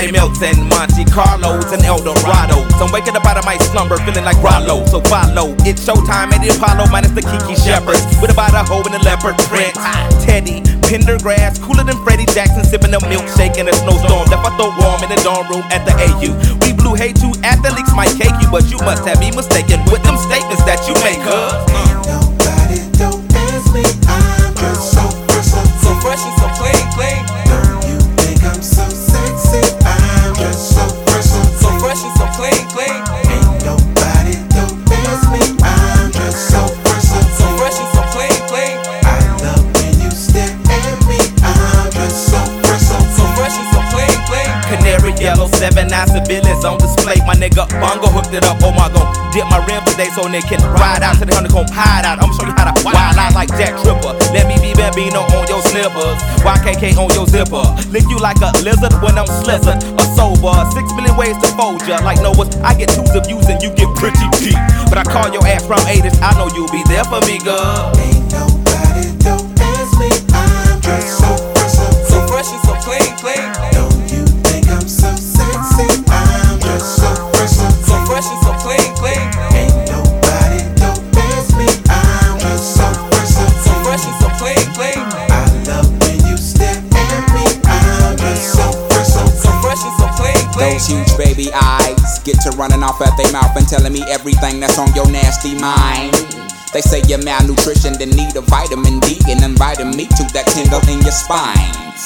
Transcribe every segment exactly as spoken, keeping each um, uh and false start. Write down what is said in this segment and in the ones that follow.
Patty Melts and Monte Carlos and Eldorados. I'm waking up out of my slumber feeling like Rollo, so follow. It's showtime at the Apollo minus the Kiki Shepherds. With about a hoe and a leopard print. Teddy, Pendergrass, cooler than Freddie Jackson, sipping a milkshake in a snowstorm. Left I throw warm in the dorm room at the A U. We blew hay too, athletes might cake you, but you must have me mistaken with them statements that you make, huh? Ain't nobody don't ask me, I'm just so fresh, so, so fresh and so clean, clean. Don't you think I'm so sexy? I'm just so fresh, so, so fresh and so clean, clean. Ain't nobody don't ask me, I'm just so fresh, so, so fresh and so clean, clean. I love when you stare at me, I'm just so fresh, so, so fresh and so clean, clean. Canary yellow, seven nine civilians on display. My nigga Bongo hooked it up. Oh my god, dip my rim today so they can ride out to the honeycomb hide out. I'ma show you how to wild out like Jack Tripper. Let me be Bambino on your slippers, Y K K on your zipper. Lick you like a lizard when I'm slizzard or sober. Six million ways to fold ya. Like Noah's, I get twos of views and you get pretty deep. But I call your ass from eighties, I know you'll be there for me, girl. Ain't nobody don't ask me, I'm just so fresh, so, so fresh and so clean, clean. Don't you think I'm so sexy? I'm just so fresh, so, so fresh and so clean, clean. Ain't nobody don't ask me, I'm just so fresh, so, so fresh and so clean, clean. I love when you stare at me, I'm just so fresh, so, so fresh and so clean, clean. Those huge baby eyes get to running off at their mouth and telling me everything that's on your nasty mind. They say you're malnutrition, then need a vitamin D, and inviting me to that tingle in your spine.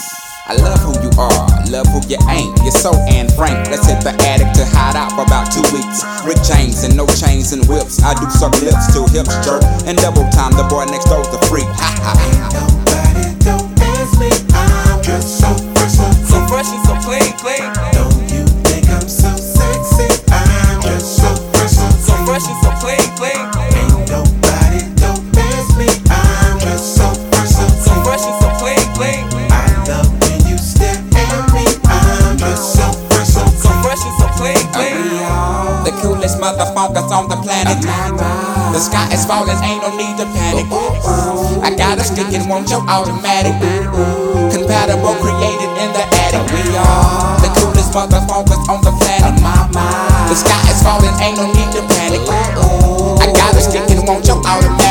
I love who you are, love who you ain't. You're so Anne Frank. Let's hit the attic to hide out for about two weeks. Rick James and no chains and whips. I do suck lips till hips jerk, and double time the boy next door's the freak. Ha ha. Ain't nobody don't ask me, I'm just so fresh, so, so fresh and so clean, clean. Don't you think I'm so sexy? I'm just so fresh, so, so fresh and so clean, clean. Ain't nobody don't ask me, I'm just so fresh, so, so fresh and so clean, clean. I love when you stare at me, I'm just so fresh, so, so fresh and so clean, clean. The coolest motherfuckers on the planet. The sky is falling, ain't no need to panic. I got a stick and want your automatic. Compatible, created in the attic. We are the coolest motherfuckers on the planet. The sky is falling, ain't no need to panic. I got a stick and want your automatic.